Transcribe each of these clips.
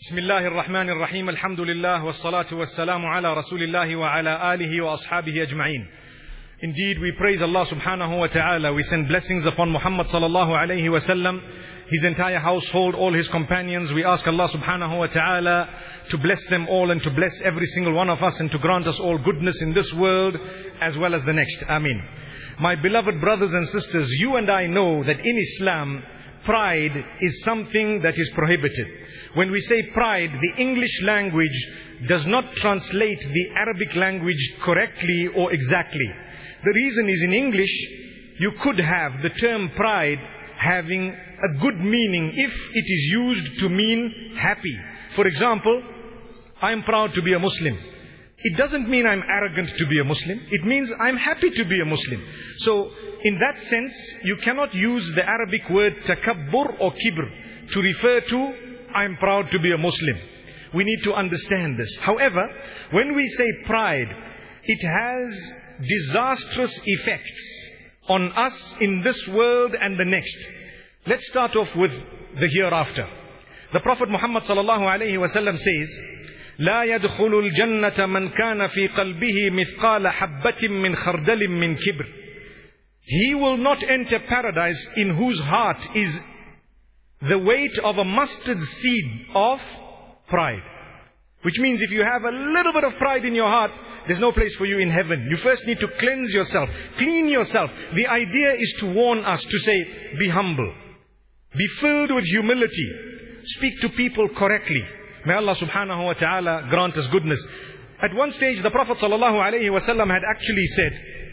بسم الله الرحمن الرحيم الحمد لله والصلاة والسلام على رسول الله وعلى آله وأصحابه أجمعين. Indeed, we praise Allah subhanahu wa ta'ala. We send blessings upon Muhammad sallallahu alayhi wa sallam, his entire household, all his companions. We ask Allah subhanahu wa ta'ala to bless them all and to bless every single one of us and to grant us all goodness in this world as well as the next. Ameen. My beloved brothers and sisters, you and I know that in Islam, pride is something that is prohibited. When we say pride, the English language does not translate the Arabic language correctly or exactly. The reason is in English, you could have the term pride having a good meaning if it is used to mean happy. For example, I am proud to be a Muslim. It doesn't mean I'm arrogant to be a Muslim. It means I'm happy to be a Muslim. So, in that sense, you cannot use the Arabic word takabbur or kibr to refer to I'm proud to be a Muslim. We need to understand this. However, when we say pride, it has disastrous effects on us in this world and the next. Let's start off with the hereafter. The Prophet Muhammad sallallahu alayhi wa sallam says, لا يدخل الجنة من كان في قلبه مثقال حبة من خردل من كبر. He will not enter paradise in whose heart is the weight of a mustard seed of pride. Which means if you have a little bit of pride in your heart, there's no place for you in heaven. You first need to cleanse yourself, clean yourself. The idea is to warn us, to say, be humble. Be filled with humility. Speak to people correctly. May Allah subhanahu wa ta'ala grant us goodness. At one stage, the Prophet sallallahu alayhi wa sallam had actually said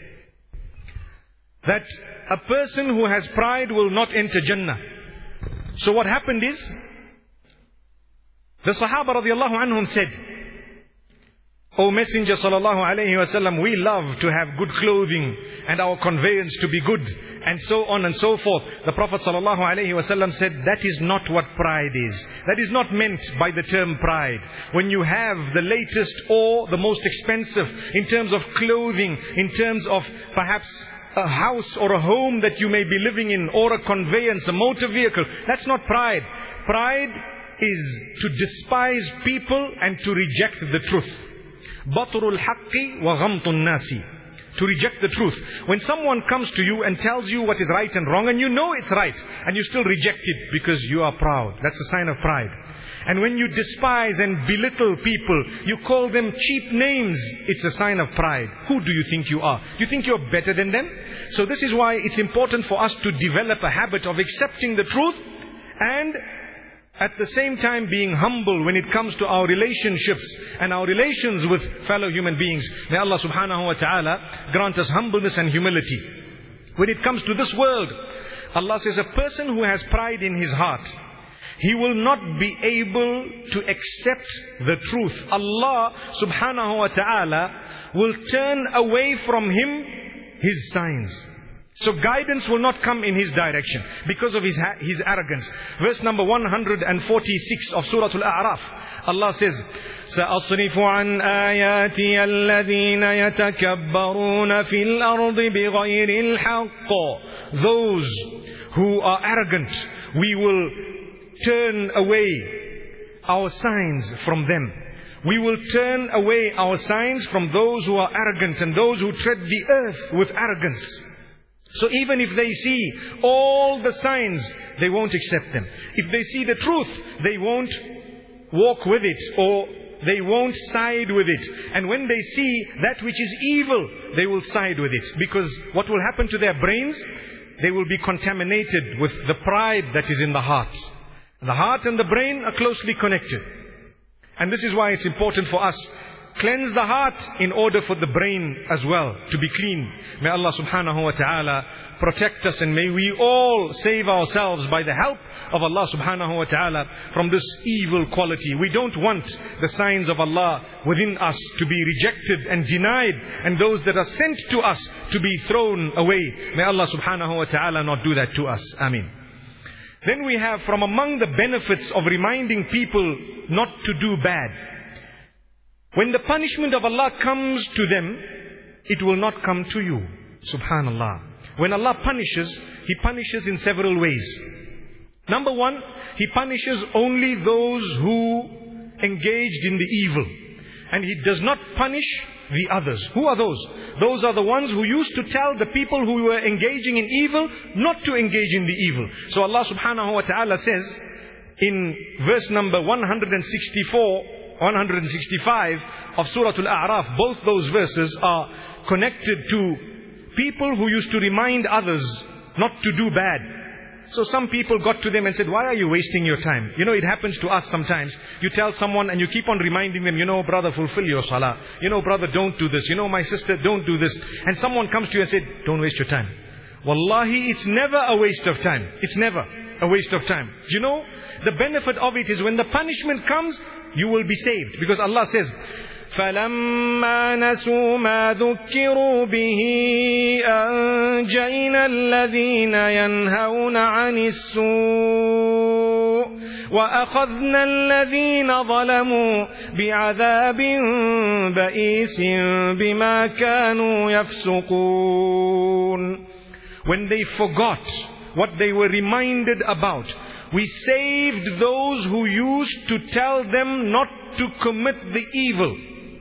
that a person who has pride will not enter Jannah. So what happened is, the Sahaba radiallahu anhum said, O Messenger sallallahu alayhi wa sallam, we love to have good clothing and our conveyance to be good and so on and so forth. The Prophet sallallahu alayhi wa sallam said, that is not what pride is. That is not meant by the term pride. When you have the latest or the most expensive in terms of clothing, in terms of perhaps a house or a home that you may be living in, or a conveyance, a motor vehicle, that's not pride. Pride is to despise people and to reject the truth. Batrul haqqi wa ghamtun nasi. To reject the truth. When someone comes to you and tells you what is right and wrong, and you know it's right, and you still reject it because you are proud. That's a sign of pride. And when you despise and belittle people, you call them cheap names, it's a sign of pride. Who do you think you are? You think you're better than them? So this is why it's important for us to develop a habit of accepting the truth and at the same time being humble when it comes to our relationships and our relations with fellow human beings. May Allah subhanahu wa ta'ala grant us humbleness and humility. When it comes to this world, Allah says a person who has pride in his heart, he will not be able to accept the truth. Allah subhanahu wa ta'ala will turn away from him his signs. So guidance will not come in his direction because of his arrogance. Verse number 146 of Surah Al-A'raf. Allah says, سَأَصْرِفُ عَنْ آيَاتِيَ الَّذِينَ يَتَكَبَّرُونَ فِي الْأَرْضِ بِغَيْرِ الْحَقِّ. Those who are arrogant, we will turn away our signs from them. We will turn away our signs from those who are arrogant and those who tread the earth with arrogance. So even if they see all the signs, they won't accept them. If they see the truth, they won't walk with it or they won't side with it. And when they see that which is evil, they will side with it. Because what will happen to their brains? They will be contaminated with the pride that is in the heart. The heart and the brain are closely connected. And this is why it's important for us cleanse the heart in order for the brain as well to be clean. May Allah subhanahu wa ta'ala protect us, and may we all save ourselves by the help of Allah subhanahu wa ta'ala from this evil quality. We don't want the signs of Allah within us to be rejected and denied, and those that are sent to us to be thrown away. May Allah subhanahu wa ta'ala not do that to us. Ameen. Then we have from among the benefits of reminding people not to do bad. When the punishment of Allah comes to them, it will not come to you. Subhanallah. When Allah punishes, He punishes in several ways. Number one, He punishes only those who engaged in the evil. And He does not punish the others. Who are those? Those are the ones who used to tell the people who were engaging in evil not to engage in the evil. So Allah subhanahu wa ta'ala says in verse number 164, 165 of Surah Al-A'raf, both those verses are connected to people who used to remind others not to do bad. So some people got to them and said, why are you wasting your time? You know, it happens to us sometimes. You tell someone and you keep on reminding them, you know, brother, fulfill your salah. You know, brother, don't do this. You know, my sister, don't do this. And someone comes to you and said, don't waste your time. Wallahi, it's never a waste of time. It's never a waste of time. You know, the benefit of it is when the punishment comes, you will be saved. Because Allah says, فَلَمَّا نَسُوا مَا ذُكِّرُوا بِهِ أَنْجَيْنَا الَّذِينَ يَنْهَوْنَ عَنِ السُّوءِ وَأَخَذْنَا الَّذِينَ ظَلَمُوا بِعَذَابٍ بَئِيسٍ بِمَا كَانُوا يَفْسُقُونَ. When they forgot what they were reminded about, we saved those who used to tell them not to commit the evil.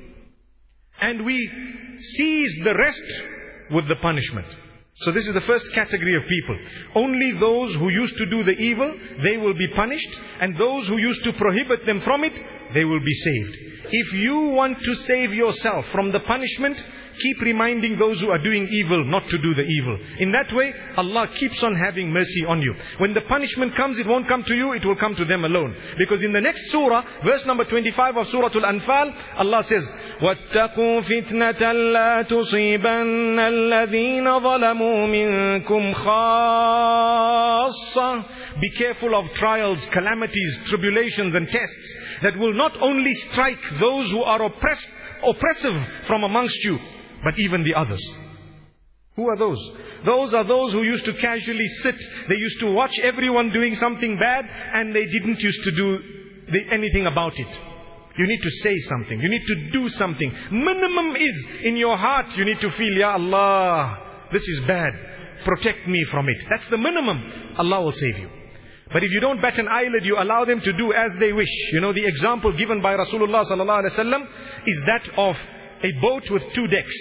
And we seized the rest with the punishment. So this is the first category of people. Only those who used to do the evil, they will be punished. And those who used to prohibit them from it, they will be saved. If you want to save yourself from the punishment, keep reminding those who are doing evil not to do the evil. In that way, Allah keeps on having mercy on you. When the punishment comes, it won't come to you, it will come to them alone. Because in the next surah, verse number 25 of Surah Al-Anfal, Allah says, وَاتَّقُوا فِتْنَةً لَا تُصِيبَنَّ الَّذِينَ ظَلَمُوا مِنْكُمْ خَاصَّةً. Be careful of trials, calamities, tribulations and tests that will not only strike those who are oppressive from amongst you, but even the others. Who are those? Those are those who used to casually sit. They used to watch everyone doing something bad and they didn't used to do anything about it. You need to say something. You need to do something. Minimum is in your heart you need to feel, Ya Allah, this is bad. Protect me from it. That's the minimum. Allah will save you. But if you don't bat an eyelid, you allow them to do as they wish. You know, the example given by Rasulullah sallallahu alaihi wasallam is that of a boat with two decks.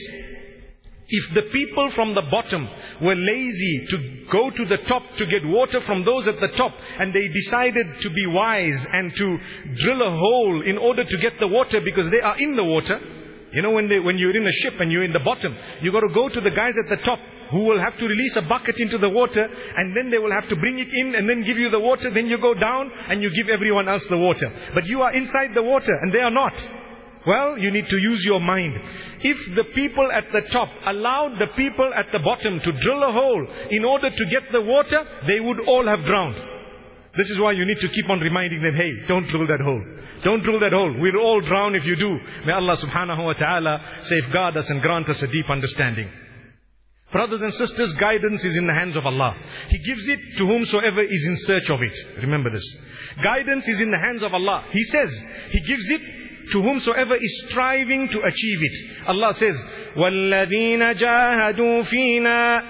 If the people from the bottom were lazy to go to the top to get water from those at the top, and they decided to be wise and to drill a hole in order to get the water because they are in the water. You know, when you're in a ship and you're in the bottom, you got to go to the guys at the top who will have to release a bucket into the water, and then they will have to bring it in and then give you the water. Then you go down and you give everyone else the water. But you are inside the water and they are not. Well, you need to use your mind. If the people at the top allowed the people at the bottom to drill a hole in order to get the water, they would all have drowned. This is why you need to keep on reminding them, hey, don't drill that hole. Don't drill that hole. We'll all drown if you do. May Allah subhanahu wa ta'ala safeguard us and grant us a deep understanding. Brothers and sisters, guidance is in the hands of Allah. He gives it to whomsoever is in search of it. Remember this. Guidance is in the hands of Allah. He says, He gives it to whomsoever is striving to achieve it. Allah says, وَالَّذِينَ جَاهَدُوا فِينَا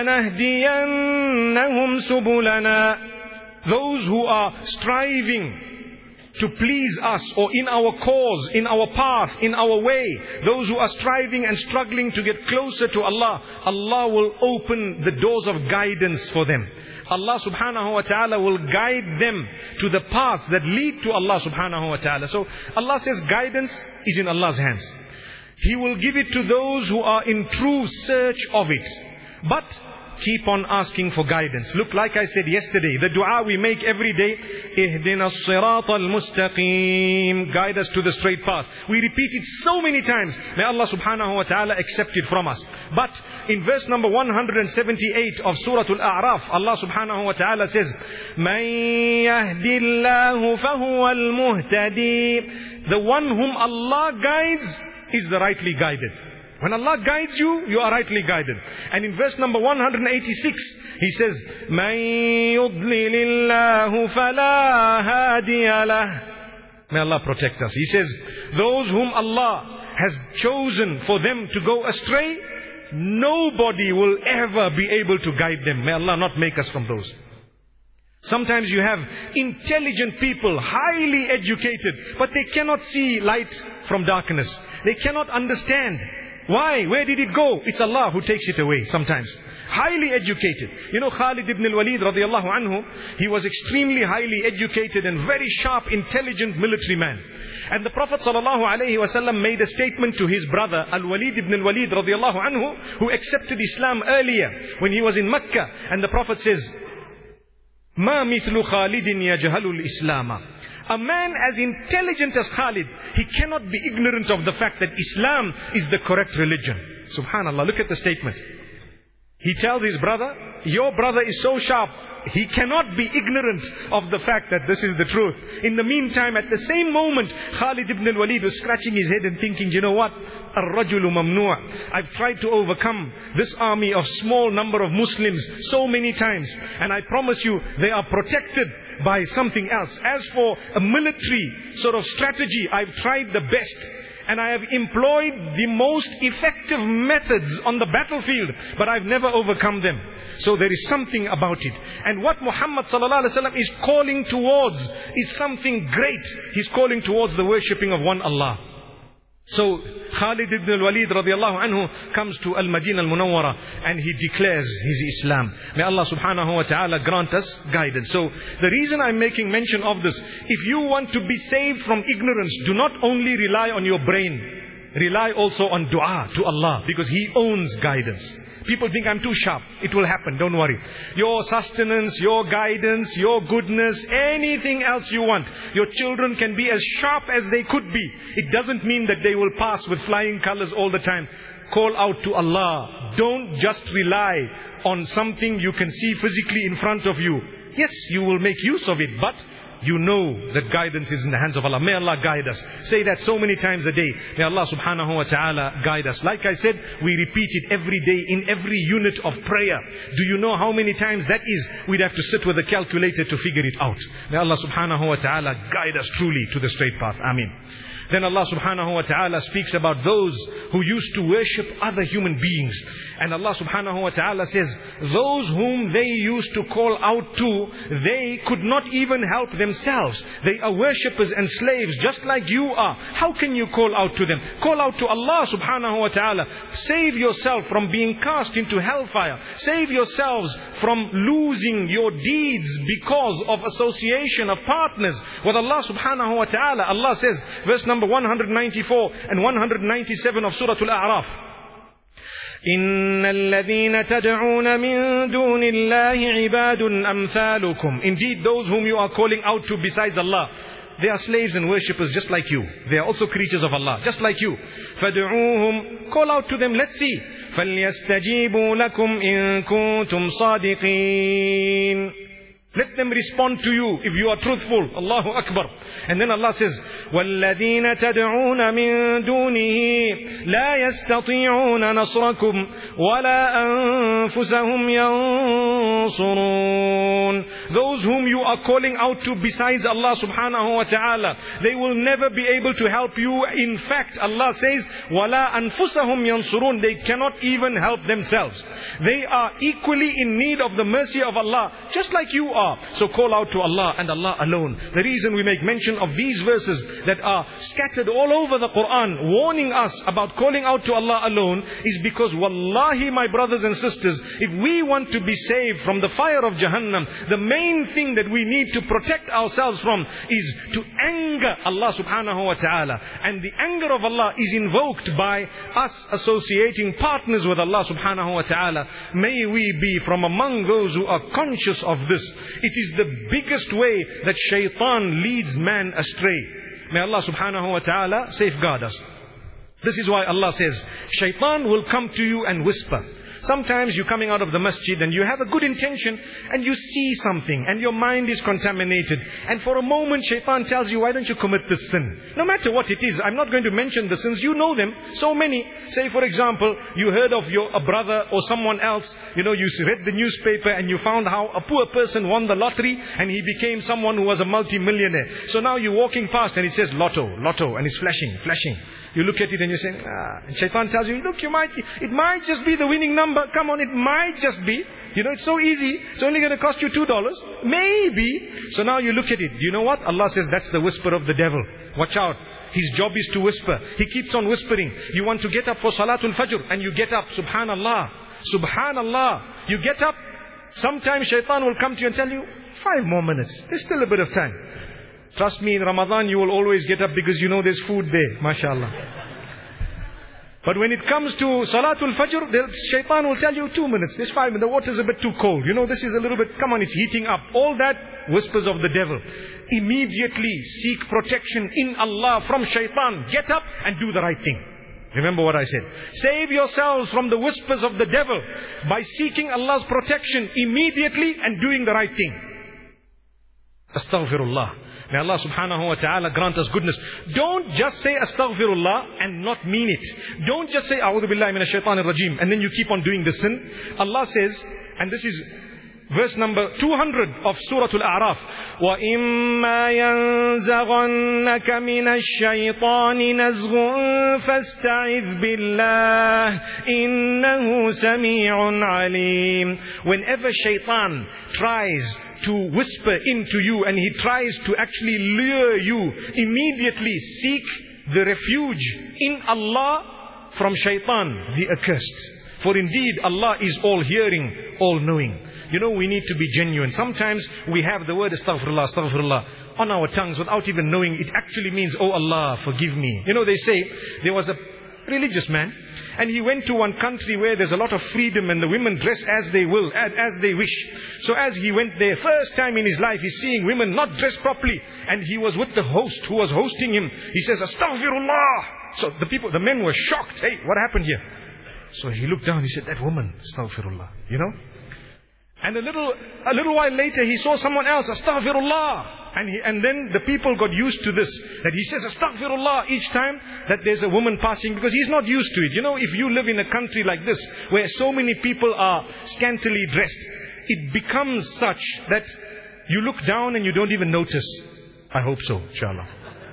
لَنَهْدِيَنَّهُمْ سُبُلَنَا. Those who are striving to please us, or in our cause, in our path, in our way, those who are striving and struggling to get closer to Allah, Allah will open the doors of guidance for them. Allah subhanahu wa ta'ala will guide them to the paths that lead to Allah subhanahu wa ta'ala. So Allah says guidance is in Allah's hands. He will give it to those who are in true search of it. But keep on asking for guidance. Look, like I said yesterday, the dua we make every day, Ihdina as-sirata al-mustaqim, guide us to the straight path. We repeat it so many times. May Allah subhanahu wa ta'ala accept it from us. But in verse number 178 of Surah Al-A'raf, Allah subhanahu wa ta'ala says, Man yahdillahu fahuwa al-muhtadi. The one whom Allah guides is the rightly guided. When Allah guides you, you are rightly guided. And in verse number 186, He says, مَن يُضْلِلِ اللَّهُ فَلَا هَادِيَ لَهُ. May Allah protect us. He says, those whom Allah has chosen for them to go astray, nobody will ever be able to guide them. May Allah not make us from those. Sometimes you have intelligent people, highly educated, but they cannot see light from darkness. They cannot understand. Why? Where did it go? It's Allah who takes it away sometimes. Highly educated. You know Khalid ibn al-Walid radiallahu anhu, he was extremely highly educated and very sharp, intelligent military man. And the Prophet sallallahu alaihi wasallam made a statement to his brother Al-Walid ibn al-Walid radiallahu anhu, who accepted Islam earlier when he was in Mecca. And the Prophet says, "Ma mithlu Khalidin yajhalul Islama." A man as intelligent as Khalid, he cannot be ignorant of the fact that Islam is the correct religion. Subhanallah, look at the statement. He tells his brother, your brother is so sharp, he cannot be ignorant of the fact that this is the truth. In the meantime, at the same moment, Khalid ibn al-Walid was scratching his head and thinking, you know what? Ar-rajulu mamnu'. I've tried to overcome this army of small number of Muslims so many times. And I promise you, they are protected by something else. As for a military sort of strategy, I've tried the best. And I have employed the most effective methods on the battlefield, but I've never overcome them. So there is something about it. And what Muhammad sallallahu alaihi wasallam is calling towards is something great. He's calling towards the worshipping of one Allah. So Khalid ibn al-Walid radiallahu anhu comes to Al-Madinah al-Munawwara and he declares his Islam. May Allah subhanahu wa ta'ala grant us guidance. So the reason I'm making mention of this, if you want to be saved from ignorance, do not only rely on your brain, rely also on dua to Allah, because He owns guidance. People think I'm too sharp. It will happen, don't worry. Your sustenance, your guidance, your goodness, anything else you want. Your children can be as sharp as they could be. It doesn't mean that they will pass with flying colors all the time. Call out to Allah. Don't just rely on something you can see physically in front of you. Yes, you will make use of it, but you know that guidance is in the hands of Allah. May Allah guide us. Say that so many times a day. May Allah subhanahu wa ta'ala guide us. Like I said, we repeat it every day in every unit of prayer. Do you know how many times that is? We'd have to sit with a calculator to figure it out. May Allah subhanahu wa ta'ala guide us truly to the straight path. Ameen. Then Allah subhanahu wa ta'ala speaks about those who used to worship other human beings. And Allah subhanahu wa ta'ala says, those whom they used to call out to, they could not even help themselves. They are worshippers and slaves just like you are. How can you call out to them? Call out to Allah subhanahu wa ta'ala. Save yourself from being cast into hellfire. Save yourselves from losing your deeds because of association of partners with Allah subhanahu wa ta'ala. Allah says, verse number 194 and 197 of Surah Al-A'raf. إِنَّ الَّذِينَ تَدْعُونَ مِن دُونِ اللَّهِ عِبَادٌ أَمْثَالُكُمْ. Indeed, those whom you are calling out to besides Allah, they are slaves and worshippers just like you. They are also creatures of Allah, just like you. فَدْعُوهُمْ. Call out to them, let's see. فَلْيَسْتَجِيبُوا لَكُمْ إِن كُنتُمْ صَادِقِينَ. Let them respond to you if you are truthful. Allahu Akbar. And then Allah says, وَالَّذِينَ تَدْعُونَ مِن دُونِهِ لَا يَسْتَطِيعُونَ نَصْرَكُمْ وَلَا أَنفُسَهُمْ يَنصُرُونَ. Those whom you are calling out to besides Allah subhanahu wa ta'ala, they will never be able to help you. In fact, Allah says, وَلَا أَنفُسَهُمْ يَنصُرُونَ. They cannot even help themselves. They are equally in need of the mercy of Allah, just like you are. So call out to Allah and Allah alone. The reason we make mention of these verses that are scattered all over the Quran, warning us about calling out to Allah alone, is because wallahi, my brothers and sisters, if we want to be saved from the fire of Jahannam, the main thing that we need to protect ourselves from is to anger Allah subhanahu wa ta'ala. And the anger of Allah is invoked by us associating partners with Allah subhanahu wa ta'ala. May we be from among those who are conscious of this. It is the biggest way that shaitan leads man astray. May Allah subhanahu wa ta'ala safeguard us. This is why Allah says, shaitan will come to you and whisper. Sometimes you're coming out of the masjid and you have a good intention and you see something and your mind is contaminated. And for a moment shaitan tells you, why don't you commit this sin? No matter what it is, I'm not going to mention the sins, you know them, so many. Say for example, you heard of a brother or someone else, you read the newspaper and you found how a poor person won the lottery and he became someone who was a multi-millionaire. So now you're walking past and it says lotto, and it's flashing. You look at it and you say, and shaitan tells you, look, it might just be the winning number. Come on, it might just be. You know, it's so easy. It's only going to cost you $2. Maybe. So now you look at it. You know what? Allah says that's the whisper of the devil. Watch out. His job is to whisper. He keeps on whispering. You want to get up for Salatul Fajr and you get up. Subhanallah. Subhanallah. You get up. Sometimes shaitan will come to you and tell you, 5 more minutes. There's still a bit of time. Trust me, in Ramadan you will always get up because you know there's food there. MashaAllah. But when it comes to Salatul Fajr, the shaitan will tell you 2 minutes. There's 5 minutes. The water's a bit too cold. You know, this is a little bit, come on, it's heating up. All that whispers of the devil. Immediately seek protection in Allah from shaitan. Get up and do the right thing. Remember what I said. Save yourselves from the whispers of the devil by seeking Allah's protection immediately and doing the right thing. Astaghfirullah. May Allah subhanahu wa ta'ala grant us goodness. Don't just say astaghfirullah and not mean it. Don't just say a'udhu billahi minash shaitanir rajim and then you keep on doing the sin. Allah says, and this is verse number 200 of Surah Al-A'raf, وَإِمَّا يَنزَغَنَّكَ مِنَ الشَّيْطَانِ نَزْغٌ فَاسْتَعِذْ بِاللَّهِ إِنَّهُ سَمِيعٌ عَلِيمٌ. Whenever shaitan tries to whisper into you and he tries to actually lure you, immediately seek the refuge in Allah from shaitan, the accursed. For indeed Allah is all hearing, all knowing. You know, we need to be genuine. Sometimes we have the word astaghfirullah, astaghfirullah on our tongues without even knowing it actually means, oh Allah, forgive me. You know, they say there was a religious man and he went to one country where there's a lot of freedom and the women dress as they will, as they wish. So as he went there, first time in his life, he's seeing women not dressed properly. And he was with the host who was hosting him. He says, astaghfirullah. So the men were shocked. Hey, what happened here? So he looked down, he said, that woman, astaghfirullah, you know. And a little while later, he saw someone else, astaghfirullah. And then the people got used to this, that he says astaghfirullah each time that there's a woman passing, because he's not used to it. You know, if you live in a country like this, where so many people are scantily dressed, it becomes such that you look down and you don't even notice. I hope so, inshallah.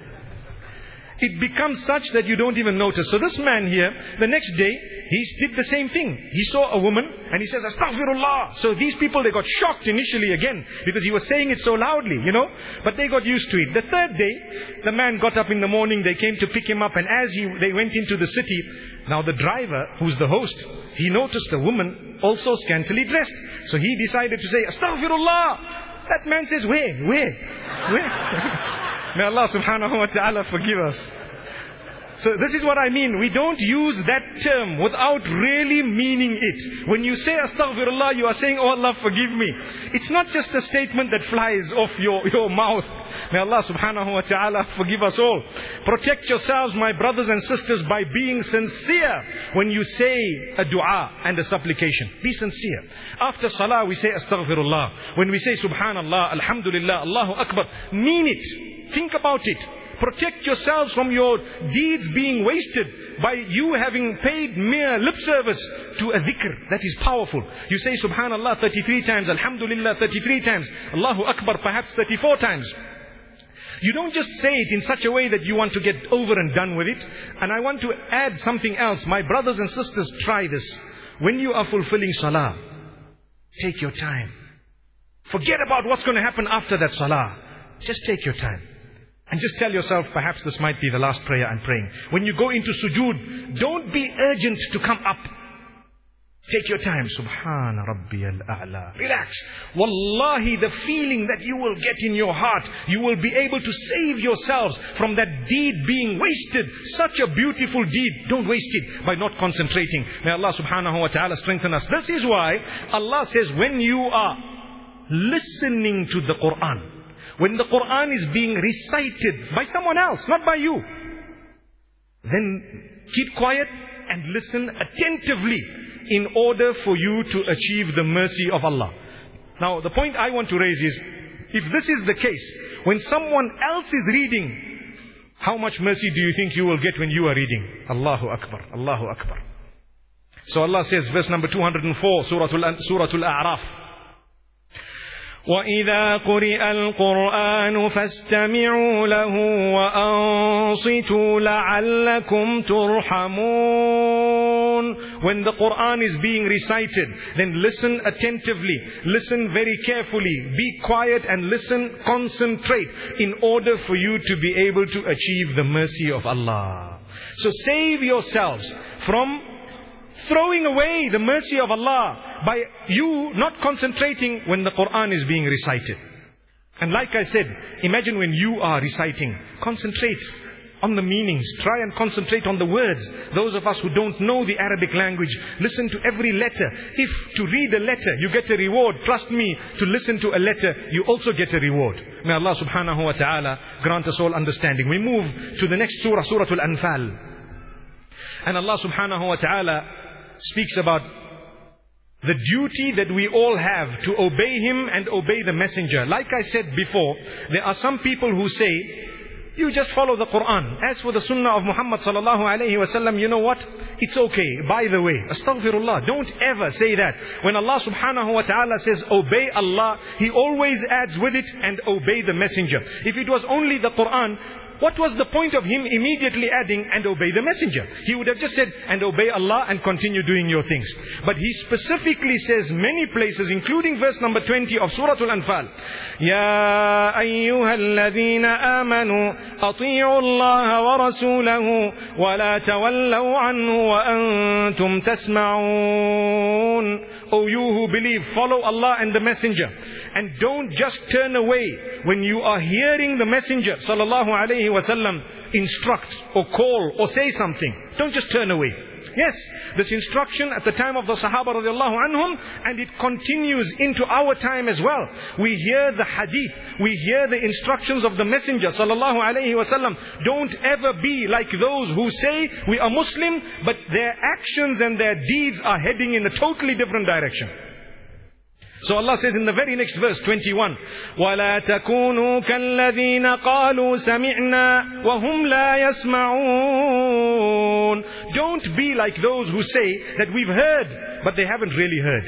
It becomes such that you don't even notice. So this man here, the next day, he did the same thing. He saw a woman and he says, astaghfirullah. So these people, they got shocked initially again because he was saying it so loudly, you know. But they got used to it. The third day, the man got up in the morning. They came to pick him up. And as they went into the city, now the driver, who's the host, he noticed a woman also scantily dressed. So he decided to say, astaghfirullah. That man says, where? May Allah subhanahu wa ta'ala forgive us. So this is what I mean. We don't use that term without really meaning it. When you say astaghfirullah, you are saying, oh Allah, forgive me. It's not just a statement that flies off your mouth. May Allah subhanahu wa ta'ala forgive us all. Protect yourselves, my brothers and sisters, by being sincere when you say a dua and a supplication. Be sincere. After salah, we say astaghfirullah. When we say subhanallah, alhamdulillah, Allahu Akbar, mean it. Think about it. Protect yourselves from your deeds being wasted by you having paid mere lip service to a dhikr that is powerful. You say subhanallah 33 times, alhamdulillah 33 times, Allahu Akbar perhaps 34 times. You don't just say it in such a way that you want to get over and done with it. And I want to add something else. My brothers and sisters, try this. When you are fulfilling salah, take your time. Forget about what's going to happen after that salah. Just take your time. And just tell yourself, perhaps this might be the last prayer I'm praying. When you go into sujood, don't be urgent to come up. Take your time. Subhana Rabbiyal A'la. Relax. Wallahi, the feeling that you will get in your heart, you will be able to save yourselves from that deed being wasted. Such a beautiful deed. Don't waste it by not concentrating. May Allah subhanahu wa ta'ala strengthen us. This is why Allah says, when you are listening to the Quran, when the Quran is being recited by someone else, not by you, then keep quiet and listen attentively in order for you to achieve the mercy of Allah. Now, the point I want to raise is, if this is the case, when someone else is reading, how much mercy do you think you will get when you are reading? Allahu Akbar, Allahu Akbar. So Allah says, verse number 204, Surah Al-A'raf, وَإِذَا قُرِئَ الْقُرْآنُ فَاسْتَمِعُوا لَهُ وَأَنصِتُوا لَعَلَّكُمْ تُرْحَمُونَ. When the Quran is being recited, then listen attentively, listen very carefully, be quiet and listen, concentrate, in order for you to be able to achieve the mercy of Allah. So save yourselves from throwing away the mercy of Allah by you not concentrating when the Quran is being recited. And like I said, imagine when you are reciting, concentrate on the meanings, try and concentrate on the words. Those of us who don't know the Arabic language, listen to every letter. If to read a letter you get a reward, trust me, to listen to a letter you also get a reward. May Allah subhanahu wa ta'ala grant us all understanding. We move to the next surah, Surah Al-Anfal. And Allah subhanahu wa ta'ala speaks about the duty that we all have to obey Him and obey the Messenger. Like I said before, there are some people who say, you just follow the Quran. As for the Sunnah of Muhammad sallallahu alayhi wa sallam, you know what? It's okay. By the way, astaghfirullah, don't ever say that. When Allah subhanahu wa ta'ala says, obey Allah, He always adds with it, and obey the Messenger. If it was only the Quran, what was the point of Him immediately adding, and obey the Messenger? He would have just said, and obey Allah and continue doing your things. But He specifically says many places, including verse number 20 of Surah Al-Anfal, Ya ayyuhalladhina amanu ati'u Allah wa rasulahu wa la tawallaw anhu wa antum tasma'un. O you who believe, follow Allah and the Messenger, and don't just turn away when you are hearing the Messenger sallallahu alayhi wa sallam instruct or call or say something. Don't just turn away. Yes, this instruction at the time of the Sahaba radiallahu anhum, and it continues into our time as well. We hear the hadith, we hear the instructions of the Messenger sallallahu alayhi wa sallam. Don't ever be like those who say we are Muslim, but their actions and their deeds are heading in a totally different direction. So Allah says in the very next verse, 21, وَلَا تَكُونُوا كَالَّذِينَ قَالُوا سَمِعْنَا وَهُمْ لَا يَسْمَعُونَ. Don't be like those who say that we've heard, but they haven't really heard.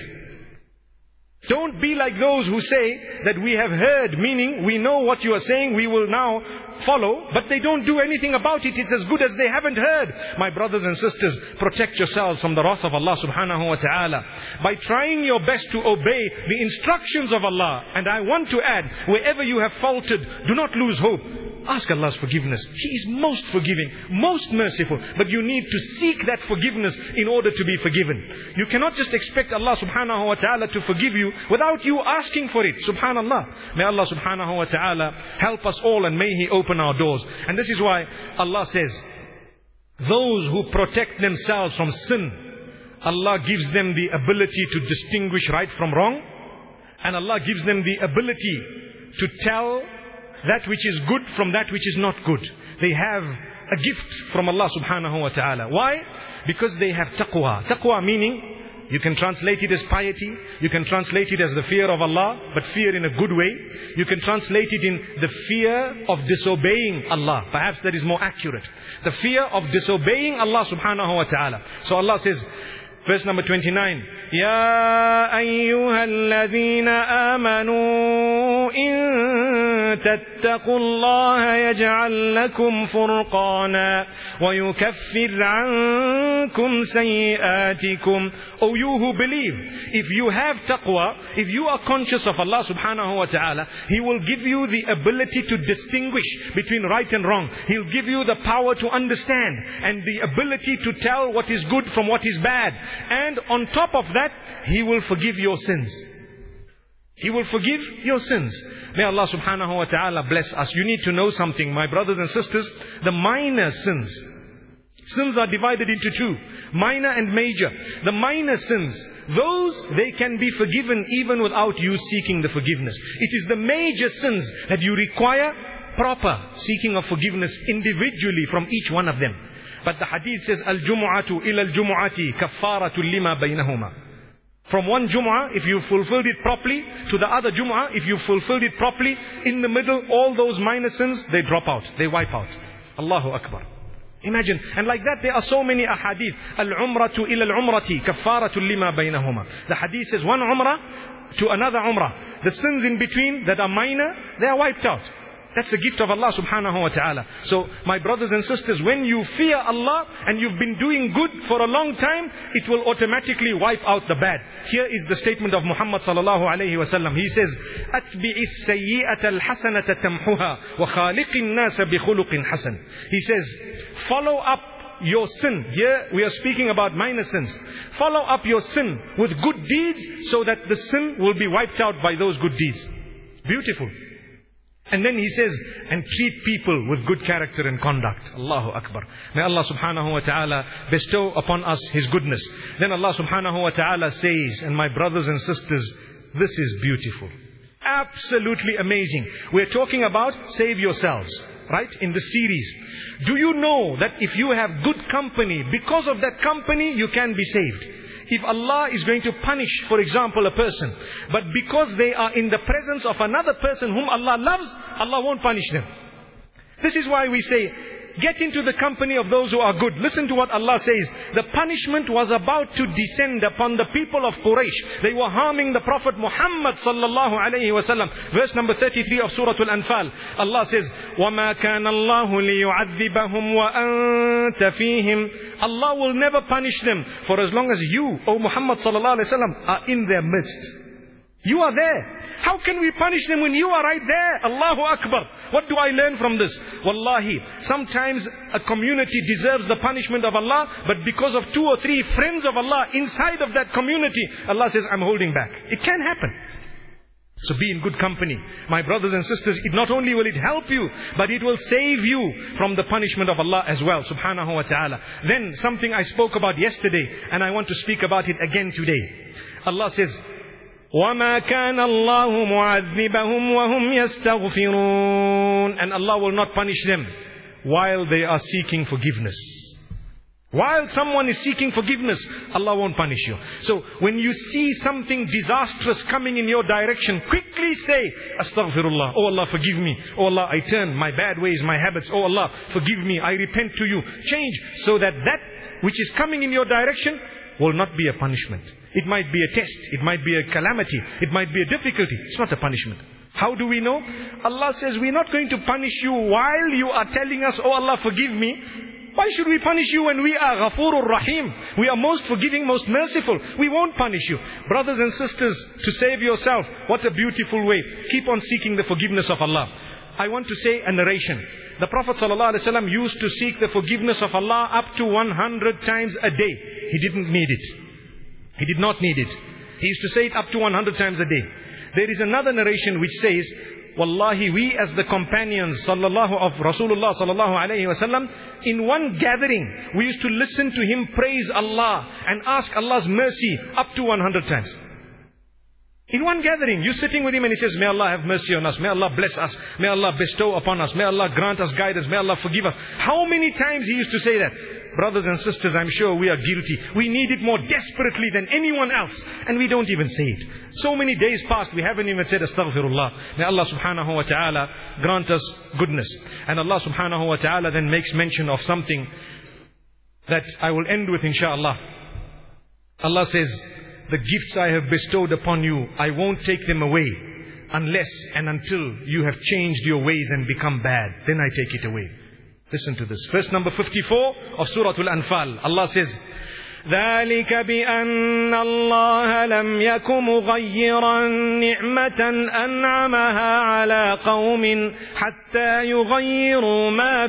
Don't be like those who say that we have heard, meaning we know what you are saying, we will now follow, but they don't do anything about it. It's as good as they haven't heard. My brothers and sisters, protect yourselves from the wrath of Allah subhanahu wa ta'ala by trying your best to obey the instructions of Allah. And I want to add, wherever you have faltered, do not lose hope. Ask Allah's forgiveness. He is most forgiving, most merciful. But you need to seek that forgiveness in order to be forgiven. You cannot just expect Allah subhanahu wa ta'ala to forgive you without you asking for it. Subhanallah. May Allah subhanahu wa ta'ala help us all, and may He open our doors. And this is why Allah says, those who protect themselves from sin, Allah gives them the ability to distinguish right from wrong. And Allah gives them the ability to tell that which is good from that which is not good. They have a gift from Allah subhanahu wa ta'ala. Why? Because they have taqwa. Taqwa meaning, you can translate it as piety, you can translate it as the fear of Allah, but fear in a good way. You can translate it in the fear of disobeying Allah. Perhaps that is more accurate. The fear of disobeying Allah subhanahu wa ta'ala. So Allah says, verse number 29, Ya ayyuhalladhina amanu in tattaqullaha yaj'al lakum furqana wa yukaffir ankum sayyi'atikum. O you who believe, if you have taqwa, if you are conscious of Allah subhanahu wa ta'ala, He will give you the ability to distinguish between right and wrong. He'll give you the power to understand and the ability to tell what is good from what is bad. And on top of that, He will forgive your sins. He will forgive your sins. May Allah subhanahu wa ta'ala bless us. You need to know something, my brothers and sisters. The minor sins. Sins are divided into two, minor and major. The minor sins, those, they can be forgiven even without you seeking the forgiveness. It is the major sins that you require proper seeking of forgiveness individually from each one of them. But the hadith says, Al-Jumu'atu ila al-Jumu'ati kaffaratu lima baynahuma. From one Jumu'ah, if you fulfilled it properly, to the other Jumu'ah, if you fulfilled it properly, in the middle, all those minor sins, they drop out, they wipe out. Allahu Akbar. Imagine. And like that, there are so many ahadith. Al-umratu ila al-umrati kaffaratu lima baynahuma. The hadith says one umrah to another umrah. The sins in between that are minor, they are wiped out. That's a gift of Allah subhanahu wa ta'ala. So, my brothers and sisters, when you fear Allah and you've been doing good for a long time, it will automatically wipe out the bad. Here is the statement of Muhammad sallallahu alayhi wa sallam. He says, أَتْبِعِ السَّيِّئَةَ الْحَسَنَةَ تَمْحُهَا وَخَالِقِ النَّاسَ بِخُلُقٍ حَسَنٍ. He says, follow up your sin. Here we are speaking about minor sins. Follow up your sin with good deeds so that the sin will be wiped out by those good deeds. Beautiful. And then he says, and treat people with good character and conduct. Allahu Akbar. May Allah subhanahu wa ta'ala bestow upon us His goodness. Then Allah subhanahu wa ta'ala says, and my brothers and sisters, this is beautiful. Absolutely amazing. We're talking about save yourselves, right? In the series. Do you know that if you have good company, because of that company, you can be saved? If Allah is going to punish, for example, a person, but because they are in the presence of another person whom Allah loves, Allah won't punish them. This is why we say, get into the company of those who are good. Listen to what Allah says. The punishment was about to descend upon the people of Quraysh. They were harming the Prophet Muhammad sallallahu alayhi wa sallam. Verse number 33 of Surah Al-Anfal. Allah says, وَمَا كَانَ اللَّهُ لِيُعَذِّبَهُمْ وَأَنْتَ فِيهِمْ. Allah will never punish them for as long as you, O Muhammad sallallahu alayhi wa sallam, are in their midst. You are there. How can we punish them when you are right there? Allahu Akbar. What do I learn from this? Wallahi, sometimes a community deserves the punishment of Allah, but because of 2 or 3 friends of Allah inside of that community, Allah says, I'm holding back. It can happen. So be in good company. My brothers and sisters, it not only will it help you, but it will save you from the punishment of Allah as well, subhanahu wa ta'ala. Then something I spoke about yesterday, and I want to speak about it again today. Allah says, وَمَا كَانَ اللَّهُ مُعَذِّبَهُمْ وَهُمْ يَسْتَغْفِرُونَ. And Allah will not punish them while they are seeking forgiveness. While someone is seeking forgiveness, Allah won't punish you. So when you see something disastrous coming in your direction, quickly say, Astaghfirullah. Oh Allah, forgive me. Oh Allah, I turn my bad ways, my habits. Oh Allah, forgive me. I repent to you. Change so that that which is coming in your direction will not be a punishment. It might be a test. It might be a calamity. It might be a difficulty. It's not a punishment. How do we know? Allah says, we're not going to punish you while you are telling us, oh Allah, forgive me. Why should we punish you when we are Ghafurur Rahim? We are most forgiving, most merciful. We won't punish you. Brothers and sisters, to save yourself, what a beautiful way. Keep on seeking the forgiveness of Allah. I want to say a narration. The Prophet ﷺ used to seek the forgiveness of Allah up to 100 times a day. He didn't need it. He did not need it. He used to say it up to 100 times a day. There is another narration which says, Wallahi, we as the companions of Rasulullah sallallahu alayhi wasallam, in one gathering, we used to listen to him praise Allah and ask Allah's mercy up to 100 times. In one gathering, you're sitting with him and he says, may Allah have mercy on us, may Allah bless us, may Allah bestow upon us, may Allah grant us guidance, may Allah forgive us. How many times he used to say that? Brothers and sisters, I'm sure we are guilty. We need it more desperately than anyone else. And we don't even say it. So many days passed, we haven't even said Astaghfirullah. May Allah subhanahu wa ta'ala grant us goodness. And Allah subhanahu wa ta'ala then makes mention of something that I will end with, inshallah. Allah says, the gifts I have bestowed upon you, I won't take them away unless and until you have changed your ways and become bad. Then I take it away. Listen to this. Verse number 54 of Surah Al-Anfal. Allah says, ذَلِكَ بِأَنَّ اللَّهَ لَمْ يَكُ مُغَيِّرًا نِعْمَةً أَنْعَمَهَا عَلَى قَوْمٍ حَتَّى يُغَيِّرُوا مَا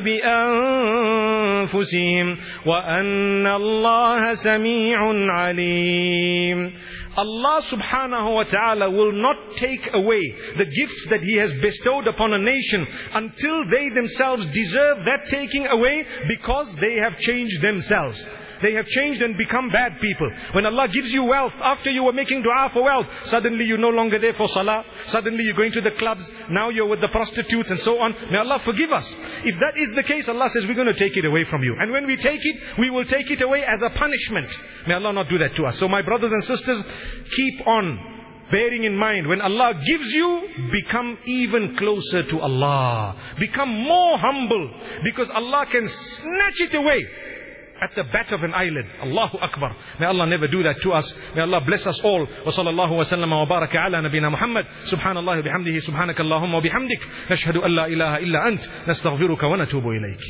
بِأَنفُسِهِمْ وَأَنَّ اللَّهَ سَمِيعٌ عَلِيمٌ. Allah subhanahu wa ta'ala will not take away the gifts that He has bestowed upon a nation until they themselves deserve that taking away, because they have changed themselves. They have changed and become bad people. When Allah gives you wealth, after you were making dua for wealth, suddenly you're no longer there for salah. Suddenly you're going to the clubs. Now you're with the prostitutes and so on. May Allah forgive us. If that is the case, Allah says, we're going to take it away from you. And when we take it, we will take it away as a punishment. May Allah not do that to us. So my brothers and sisters, keep on bearing in mind, when Allah gives you, become even closer to Allah. Become more humble, because Allah can snatch it away at the bat of an eyelid. Allahu Akbar. May Allah never do that to us. May Allah bless us all. Wa sallallahu wa sallama wa baraka ala nabina Muhammad. Subhanallah wa bihamdihi. Subhanakallahumma wa bihamdik. Nashhadu an la ilaha illa ant. Nastaghfiruka wa natubu ilayk.